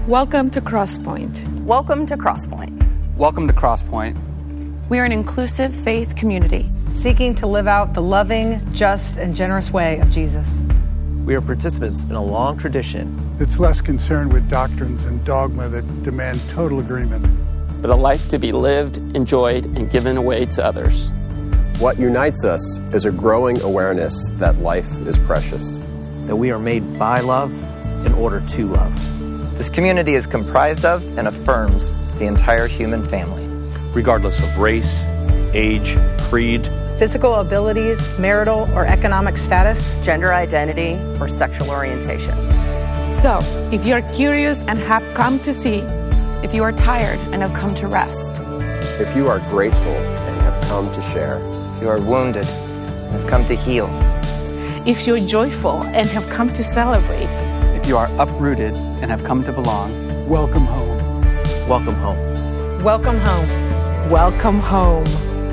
Welcome to Crosspoint. Welcome to Crosspoint. Welcome to Crosspoint. We are an inclusive faith community seeking to live out the loving, just, and generous way of Jesus. We are participants in a long tradition that's less concerned with doctrines and dogma that demand total agreement, but a life to be lived, enjoyed, and given away to others. What unites us is a growing awareness that life is precious, that we are made by love in order to love. This community is comprised of and affirms the entire human family, regardless of race, age, creed, physical abilities, marital or economic status, gender identity, or sexual orientation. So, if you're curious and have come to see, if you are tired and have come to rest, if you are grateful and have come to share, if you are wounded and have come to heal, if you're joyful and have come to celebrate, if you are uprooted and have come to belong, welcome home. Welcome home. Welcome home. Welcome home.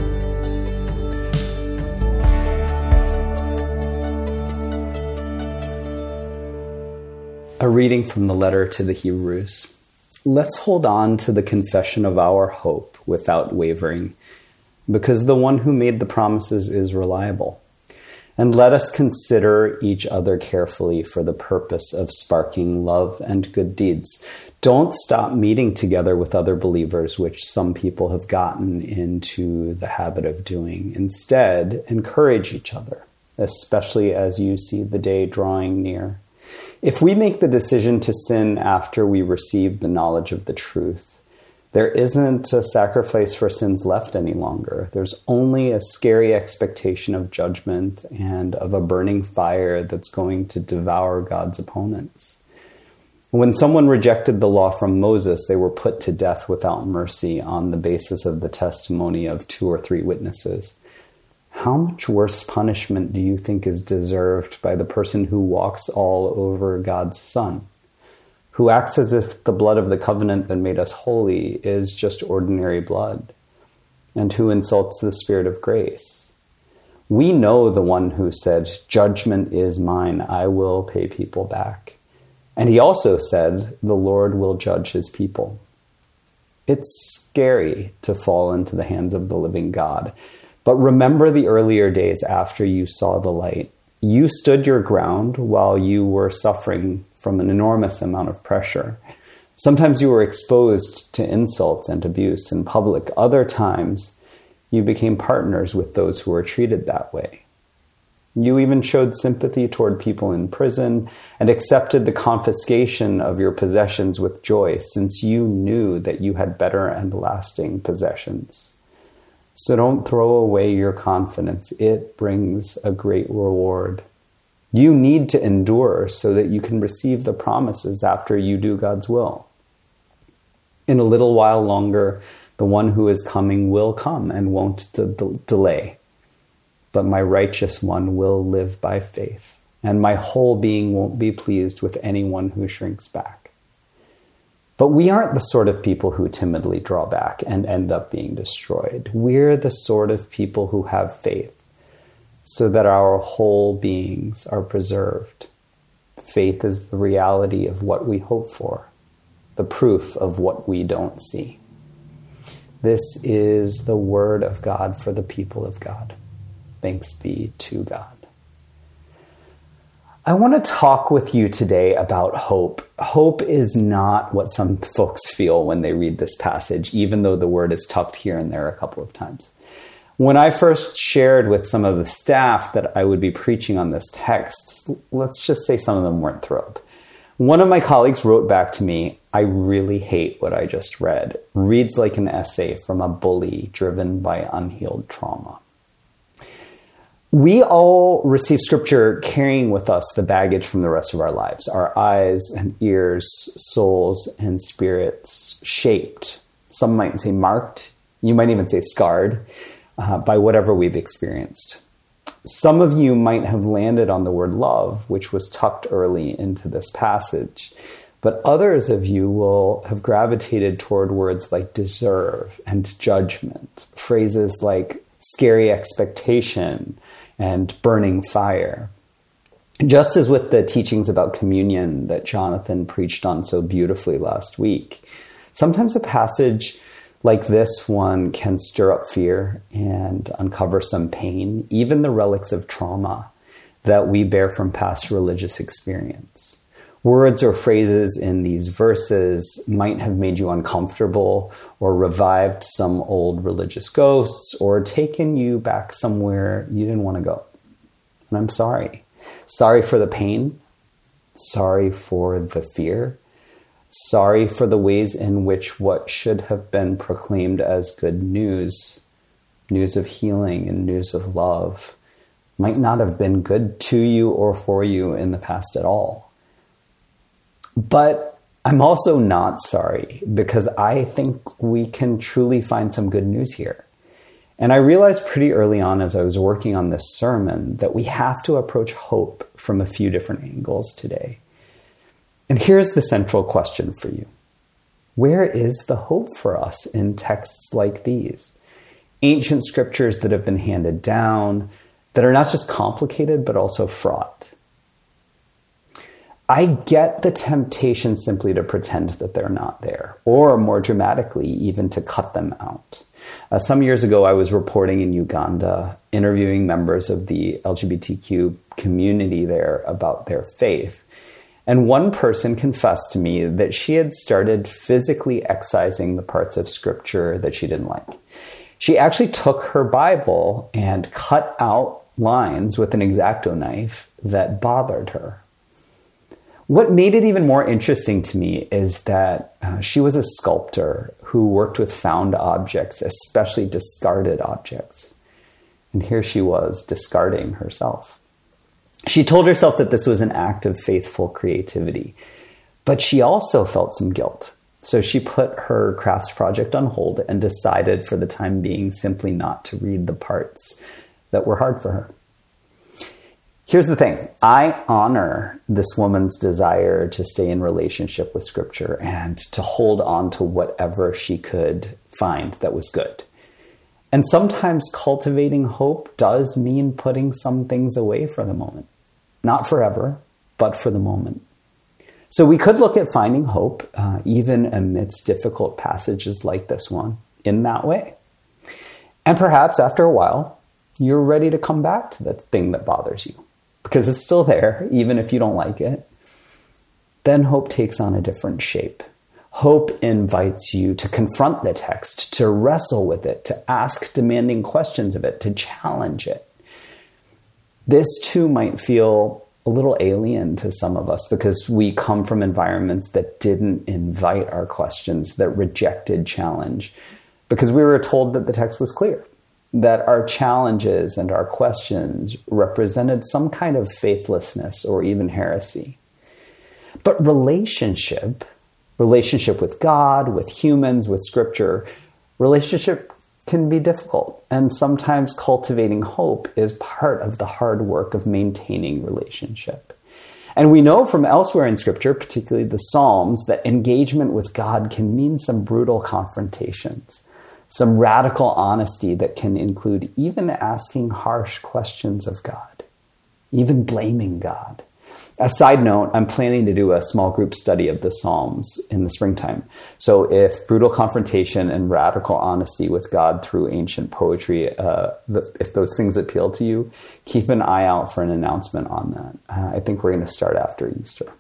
A reading from the letter to the Hebrews. Let's hold on to the confession of our hope without wavering, because the one who made the promises is reliable. And let us consider each other carefully for the purpose of sparking love and good deeds. Don't stop meeting together with other believers, which some people have gotten into the habit of doing. Instead, encourage each other, especially as you see the day drawing near. If we make the decision to sin after we receive the knowledge of the truth, there isn't a sacrifice for sins left any longer. There's only a scary expectation of judgment and of a burning fire that's going to devour God's opponents. When someone rejected the law from Moses, they were put to death without mercy on the basis of the testimony of 2 or 3 witnesses. How much worse punishment do you think is deserved by the person who walks all over God's Son, who acts as if the blood of the covenant that made us holy is just ordinary blood, and who insults the Spirit of grace? We know the one who said, "Judgment is mine, I will pay people back." And he also said, "The Lord will judge his people." It's scary to fall into the hands of the living God. But remember the earlier days after you saw the light. You stood your ground while you were suffering from an enormous amount of pressure. Sometimes you were exposed to insults and abuse in public. Other times, you became partners with those who were treated that way. You even showed sympathy toward people in prison and accepted the confiscation of your possessions with joy, since you knew that you had better and lasting possessions. So don't throw away your confidence. It brings a great reward. You need to endure so that you can receive the promises after you do God's will. In a little while longer, the one who is coming will come and won't delay. But my righteous one will live by faith, and my whole being won't be pleased with anyone who shrinks back. But we aren't the sort of people who timidly draw back and end up being destroyed. We're the sort of people who have faith so that our whole beings are preserved. Faith is the reality of what we hope for, the proof of what we don't see. This is the word of God for the people of God. Thanks be to God. I want to talk with you today about hope. Hope is not what some folks feel when they read this passage, even though the word is tucked here and there a couple of times. When I first shared with some of the staff that I would be preaching on this text, let's just say some of them weren't thrilled. One of my colleagues wrote back to me, "I really hate what I just read. Reads like an essay from a bully driven by unhealed trauma." We all receive scripture carrying with us the baggage from the rest of our lives, our eyes and ears, souls and spirits shaped. Some might say marked. You might even say scarred by whatever we've experienced. Some of you might have landed on the word love, which was tucked early into this passage. But others of you will have gravitated toward words like deserve and judgment, phrases like scary expectation and burning fire. Just as with the teachings about communion that Jonathan preached on so beautifully last week, sometimes a passage like this one can stir up fear and uncover some pain, even the relics of trauma that we bear from past religious experience. Words or phrases in these verses might have made you uncomfortable or revived some old religious ghosts or taken you back somewhere you didn't want to go. And I'm sorry. Sorry for the pain. Sorry for the fear. Sorry for the ways in which what should have been proclaimed as good news, news of healing and news of love, might not have been good to you or for you in the past at all. But I'm also not sorry, because I think we can truly find some good news here. And I realized pretty early on as I was working on this sermon that we have to approach hope from a few different angles today. And here's the central question for you. Where is the hope for us in texts like these? Ancient scriptures that have been handed down, that are not just complicated, but also fraught. I get the temptation simply to pretend that they're not there, or more dramatically, even to cut them out. Some years ago, I was reporting in Uganda, interviewing members of the LGBTQ community there about their faith. And one person confessed to me that she had started physically excising the parts of scripture that she didn't like. She actually took her Bible and cut out lines with an X-Acto knife that bothered her. What made it even more interesting to me is that she was a sculptor who worked with found objects, especially discarded objects. And here she was discarding herself. She told herself that this was an act of faithful creativity, but she also felt some guilt. So she put her crafts project on hold and decided for the time being simply not to read the parts that were hard for her. Here's the thing. I honor this woman's desire to stay in relationship with Scripture and to hold on to whatever she could find that was good. And sometimes cultivating hope does mean putting some things away for the moment. Not forever, but for the moment. So we could look at finding hope, even amidst difficult passages like this one, in that way. And perhaps after a while, you're ready to come back to the thing that bothers you, because it's still there, even if you don't like it. Then hope takes on a different shape. Hope invites you to confront the text, to wrestle with it, to ask demanding questions of it, to challenge it. This too might feel a little alien to some of us because we come from environments that didn't invite our questions, that rejected challenge, because we were told that the text was clear, that our challenges and our questions represented some kind of faithlessness or even heresy. But relationship with God, with humans, with Scripture, relationship can be difficult. And sometimes cultivating hope is part of the hard work of maintaining relationship. And we know from elsewhere in Scripture, particularly the Psalms, that engagement with God can mean some brutal confrontations, some radical honesty that can include even asking harsh questions of God, even blaming God. A side note, I'm planning to do a small group study of the Psalms in the springtime. So if brutal confrontation and radical honesty with God through ancient poetry, if those things appeal to you, keep an eye out for an announcement on that. I think we're going to start after Easter.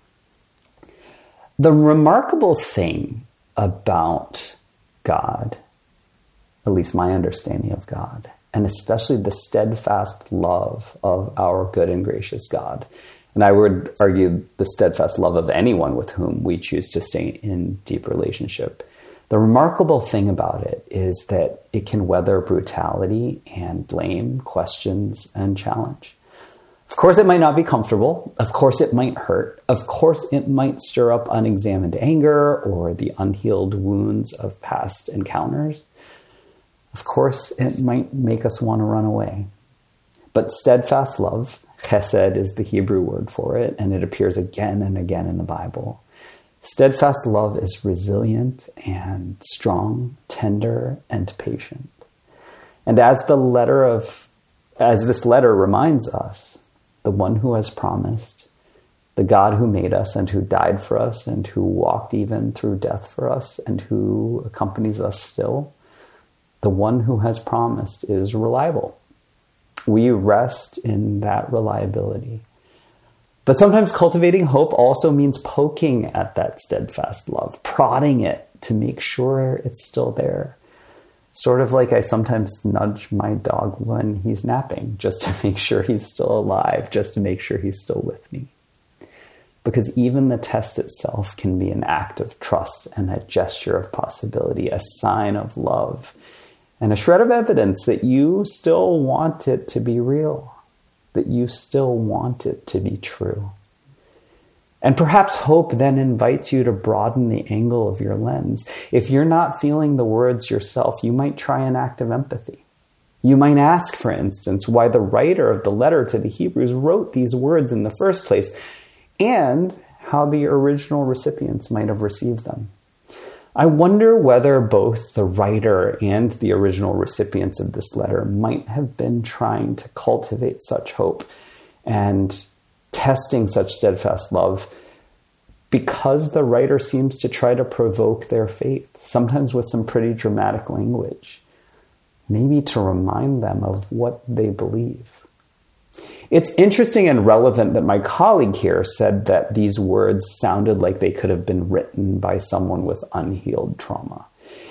The remarkable thing about God, at least my understanding of God, and especially the steadfast love of our good and gracious God, and I would argue the steadfast love of anyone with whom we choose to stay in deep relationship. The remarkable thing about it is that it can weather brutality and blame, questions, and challenge. Of course, it might not be comfortable. Of course, it might hurt. Of course, it might stir up unexamined anger or the unhealed wounds of past encounters. Of course, it might make us want to run away. But steadfast love, chesed is the Hebrew word for it, and it appears again and again in the Bible. Steadfast love is resilient and strong, tender and patient. And as this letter reminds us, the one who has promised, the God who made us and who died for us and who walked even through death for us and who accompanies us still, the one who has promised is reliable. We rest in that reliability. But sometimes cultivating hope also means poking at that steadfast love, prodding it to make sure it's still there. Sort of like I sometimes nudge my dog when he's napping, just to make sure he's still alive, just to make sure he's still with me. Because even the test itself can be an act of trust and a gesture of possibility, a sign of love, and a shred of evidence that you still want it to be real, that you still want it to be true. And perhaps hope then invites you to broaden the angle of your lens. If you're not feeling the words yourself, you might try an act of empathy. You might ask, for instance, why the writer of the letter to the Hebrews wrote these words in the first place, and how the original recipients might have received them. I wonder whether both the writer and the original recipients of this letter might have been trying to cultivate such hope and testing such steadfast love because the writer seems to try to provoke their faith, sometimes with some pretty dramatic language, maybe to remind them of what they believe. It's interesting and relevant that my colleague here said that these words sounded like they could have been written by someone with unhealed trauma.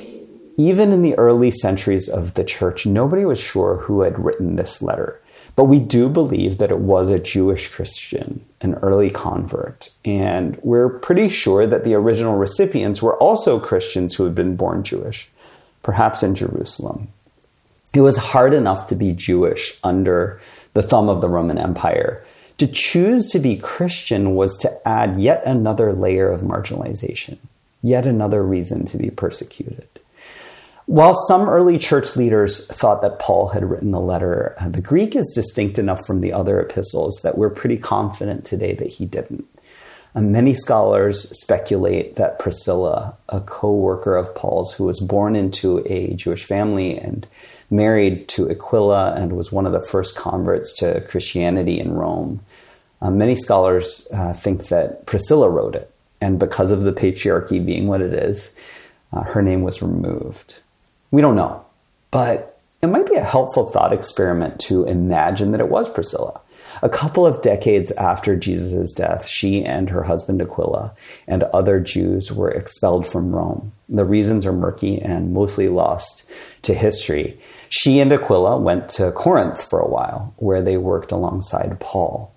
Even in the early centuries of the church, nobody was sure who had written this letter. But we do believe that it was a Jewish Christian, an early convert. And we're pretty sure that the original recipients were also Christians who had been born Jewish, perhaps in Jerusalem. It was hard enough to be Jewish under the thumb of the Roman Empire. To choose to be Christian was to add yet another layer of marginalization, yet another reason to be persecuted. While some early church leaders thought that Paul had written the letter, the Greek is distinct enough from the other epistles that we're pretty confident today that he didn't. Many scholars speculate that Priscilla, a co-worker of Paul's who was born into a Jewish family and married to Aquila and was one of the first converts to Christianity in Rome. Many scholars think that Priscilla wrote it, and because of the patriarchy being what it is, her name was removed. We don't know, but it might be a helpful thought experiment to imagine that it was Priscilla. A couple of decades after Jesus' death, she and her husband Aquila and other Jews were expelled from Rome. The reasons are murky and mostly lost to history. She and Aquila went to Corinth for a while, where they worked alongside Paul.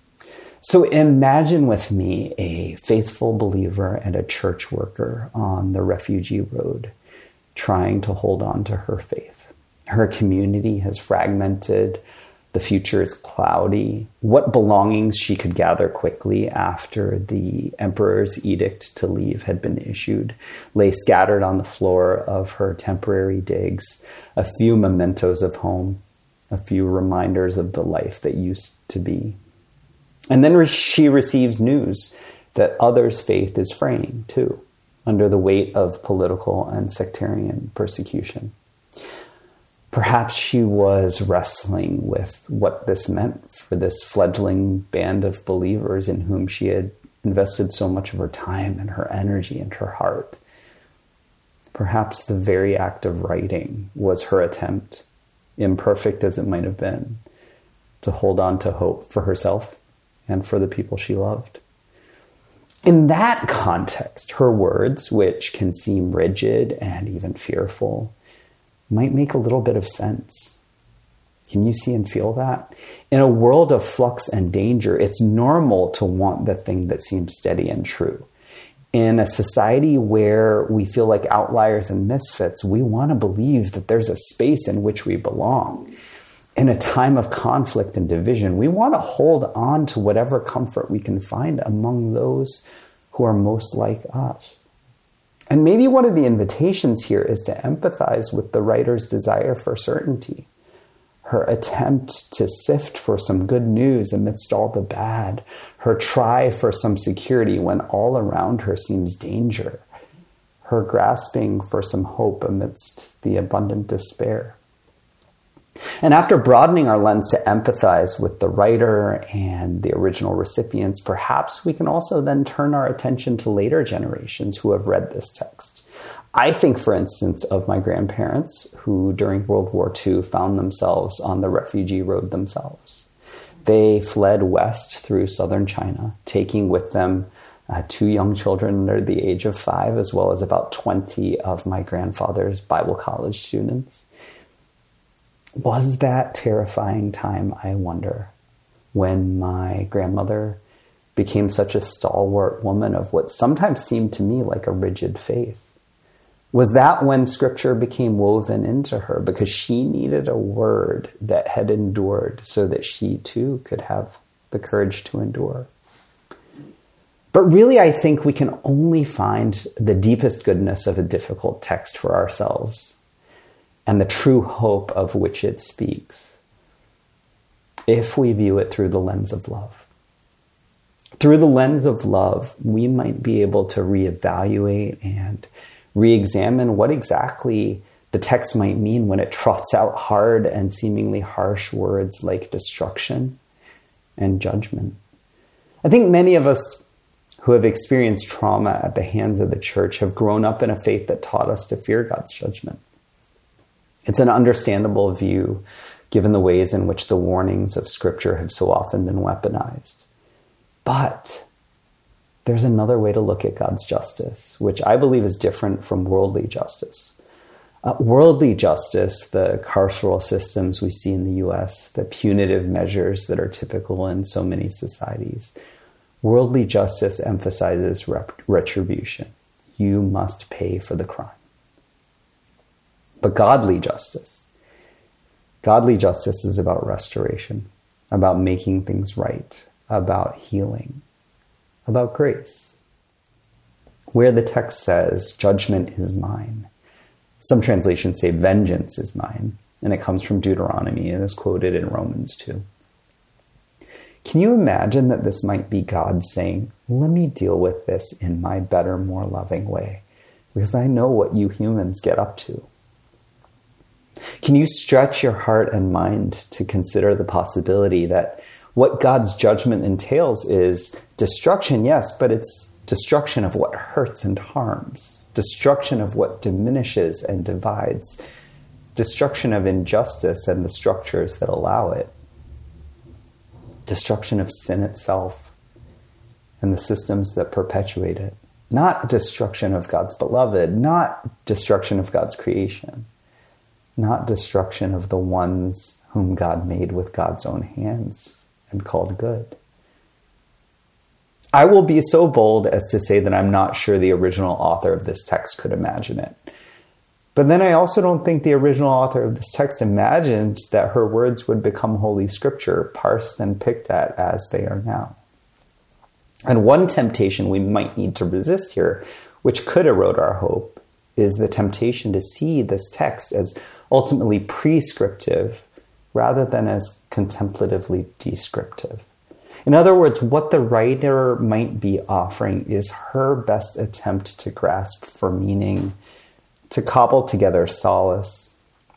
So imagine with me a faithful believer and a church worker on the refugee road, trying to hold on to her faith. Her community has fragmented. The future is cloudy. What belongings she could gather quickly after the emperor's edict to leave had been issued lay scattered on the floor of her temporary digs, a few mementos of home, a few reminders of the life that used to be. And then she receives news that others' faith is fraying too, under the weight of political and sectarian persecution. Perhaps she was wrestling with what this meant for this fledgling band of believers in whom she had invested so much of her time and her energy and her heart. Perhaps the very act of writing was her attempt, imperfect as it might have been, to hold on to hope for herself and for the people she loved. In that context, her words, which can seem rigid and even fearful, might make a little bit of sense. Can you see and feel that? In a world of flux and danger, it's normal to want the thing that seems steady and true. In a society where we feel like outliers and misfits, we want to believe that there's a space in which we belong. In a time of conflict and division, we want to hold on to whatever comfort we can find among those who are most like us. And maybe one of the invitations here is to empathize with the writer's desire for certainty, her attempt to sift for some good news amidst all the bad, her try for some security when all around her seems danger, her grasping for some hope amidst the abundant despair. And after broadening our lens to empathize with the writer and the original recipients, perhaps we can also then turn our attention to later generations who have read this text. I think, for instance, of my grandparents who during World War II found themselves on the refugee road themselves. They fled west through southern China, taking with them 2 young children under the age of 5, as well as about 20 of my grandfather's Bible college students. Was that terrifying time, I wonder, when my grandmother became such a stalwart woman of what sometimes seemed to me like a rigid faith? Was that when Scripture became woven into her because she needed a word that had endured so that she too could have the courage to endure? But really, I think we can only find the deepest goodness of a difficult text for ourselves and the true hope of which it speaks if we view it through the lens of love. Through the lens of love, we might be able to reevaluate and re-examine what exactly the text might mean when it trots out hard and seemingly harsh words like destruction and judgment. I think many of us who have experienced trauma at the hands of the church have grown up in a faith that taught us to fear God's judgment. It's an understandable view given the ways in which the warnings of Scripture have so often been weaponized. But there's another way to look at God's justice, which I believe is different from worldly justice. Worldly justice, the carceral systems we see in the US, the punitive measures that are typical in so many societies, worldly justice emphasizes retribution. You must pay for the crime. But godly justice is about restoration, about making things right, about healing, about grace. Where the text says, judgment is mine, some translations say vengeance is mine, and it comes from Deuteronomy and is quoted in Romans 2. Can you imagine that this might be God saying, let me deal with this in my better, more loving way, because I know what you humans get up to? Can you stretch your heart and mind to consider the possibility that what God's judgment entails is destruction, yes, but it's destruction of what hurts and harms, destruction of what diminishes and divides, destruction of injustice and the structures that allow it, destruction of sin itself and the systems that perpetuate it, not destruction of God's beloved, not destruction of God's creation, not destruction of the ones whom God made with God's own hands and called good. I will be so bold as to say that I'm not sure the original author of this text could imagine it. But then I also don't think the original author of this text imagined that her words would become Holy Scripture, parsed and picked at as they are now. And one temptation we might need to resist here, which could erode our hope, is the temptation to see this text as ultimately prescriptive rather than as contemplatively descriptive. In other words, what the writer might be offering is her best attempt to grasp for meaning, to cobble together solace,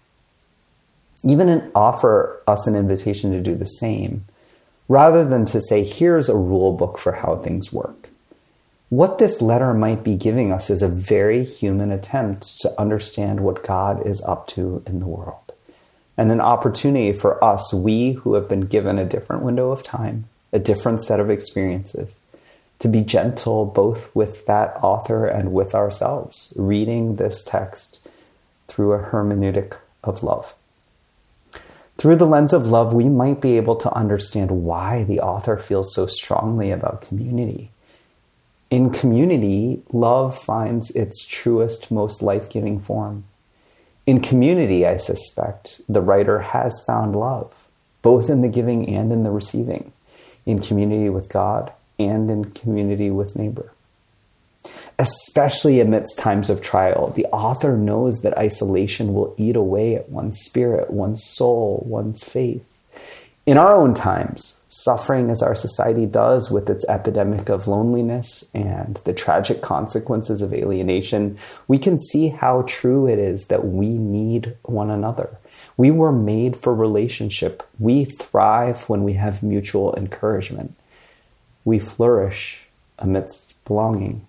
even offer us an invitation to do the same, rather than to say, here's a rule book for how things work. What this letter might be giving us is a very human attempt to understand what God is up to in the world, and an opportunity for us, we who have been given a different window of time, a different set of experiences, to be gentle both with that author and with ourselves, reading this text through a hermeneutic of love. Through the lens of love, we might be able to understand why the author feels so strongly about community. In community, love finds its truest, most life-giving form. In community, I suspect, the writer has found love, both in the giving and in the receiving, in community with God and in community with neighbor. Especially amidst times of trial, the author knows that isolation will eat away at one's spirit, one's soul, one's faith. In our own times, suffering as our society does with its epidemic of loneliness and the tragic consequences of alienation, we can see how true it is that we need one another. We were made for relationship. We thrive when we have mutual encouragement. We flourish amidst belonging.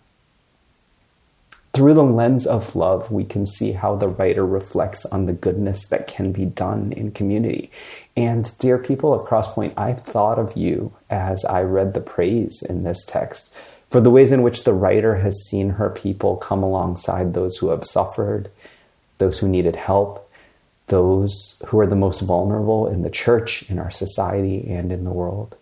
Through the lens of love, we can see how the writer reflects on the goodness that can be done in community. And dear people of Crosspoint, I thought of you as I read the praise in this text for the ways in which the writer has seen her people come alongside those who have suffered, those who needed help, those who are the most vulnerable in the church, in our society, and in the world.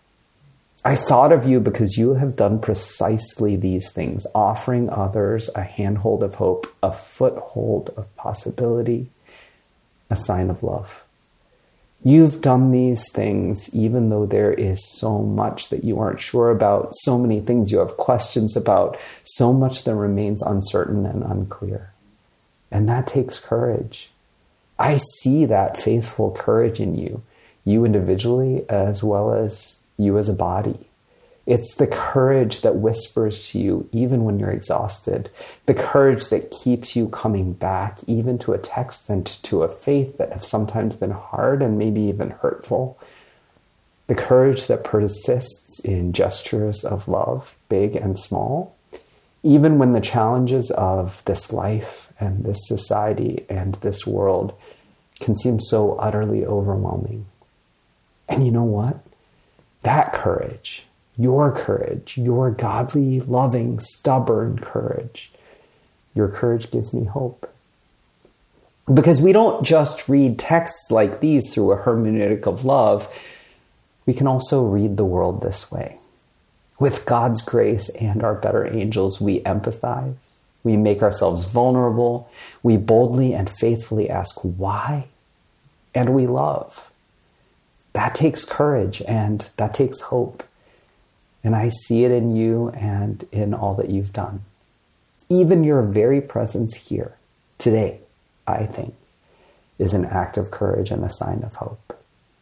I thought of you because you have done precisely these things, offering others a handhold of hope, a foothold of possibility, a sign of love. You've done these things even though there is so much that you aren't sure about, so many things you have questions about, so much that remains uncertain and unclear. And that takes courage. I see that faithful courage in you, you individually as well as you as a body. It's the courage that whispers to you even when you're exhausted, the courage that keeps you coming back even to a text and to a faith that have sometimes been hard and maybe even hurtful, the courage that persists in gestures of love, big and small, even when the challenges of this life and this society and this world can seem so utterly overwhelming. And you know what? That courage, your godly, loving, stubborn courage, your courage gives me hope. Because we don't just read texts like these through a hermeneutic of love, we can also read the world this way. With God's grace and our better angels, we empathize, we make ourselves vulnerable, we boldly and faithfully ask why, and we love. That takes courage and that takes hope. And I see it in you and in all that you've done. Even your very presence here today, I think, is an act of courage and a sign of hope.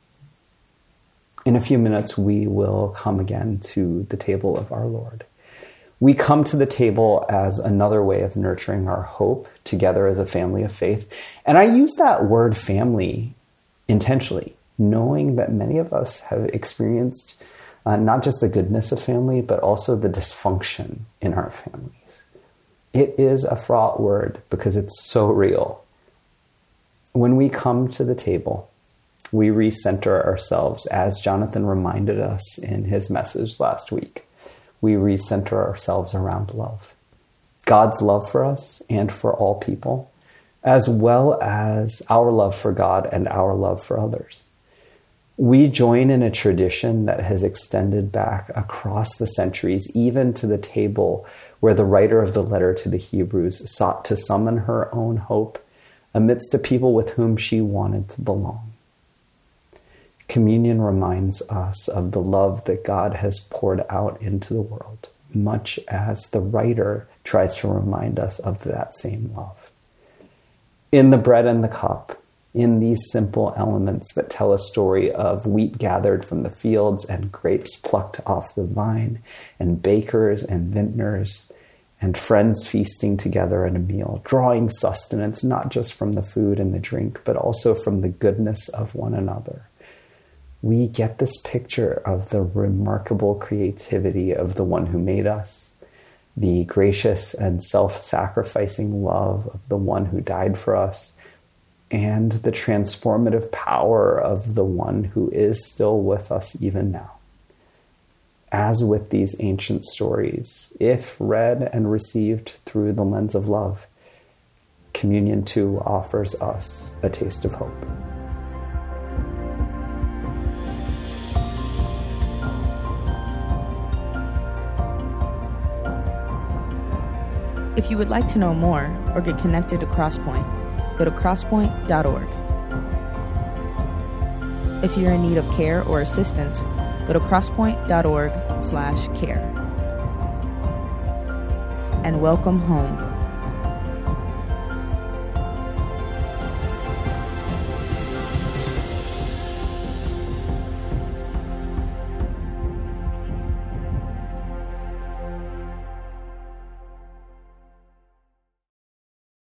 In a few minutes, we will come again to the table of our Lord. We come to the table as another way of nurturing our hope together as a family of faith. And I use that word family intentionally, knowing that many of us have experienced not just the goodness of family, but also the dysfunction in our families. It is a fraught word because it's so real. When we come to the table, we recenter ourselves, as Jonathan reminded us in his message last week. We recenter ourselves around love. God's love for us and for all people, as well as our love for God and our love for others. We join in a tradition that has extended back across the centuries, even to the table where the writer of the letter to the Hebrews sought to summon her own hope amidst a people with whom she wanted to belong. Communion reminds us of the love that God has poured out into the world, much as the writer tries to remind us of that same love. In the bread and the cup, in these simple elements that tell a story of wheat gathered from the fields and grapes plucked off the vine, and bakers and vintners and friends feasting together at a meal, drawing sustenance not just from the food and the drink, but also from the goodness of one another. We get this picture of the remarkable creativity of the one who made us, the gracious and self-sacrificing love of the one who died for us, and the transformative power of the one who is still with us even now. As with these ancient stories, if read and received through the lens of love, communion too offers us a taste of hope. If you would like to know more or get connected to Crosspoint, go to crosspoint.org. If you're in need of care or assistance, go to crosspoint.org/care. And welcome home.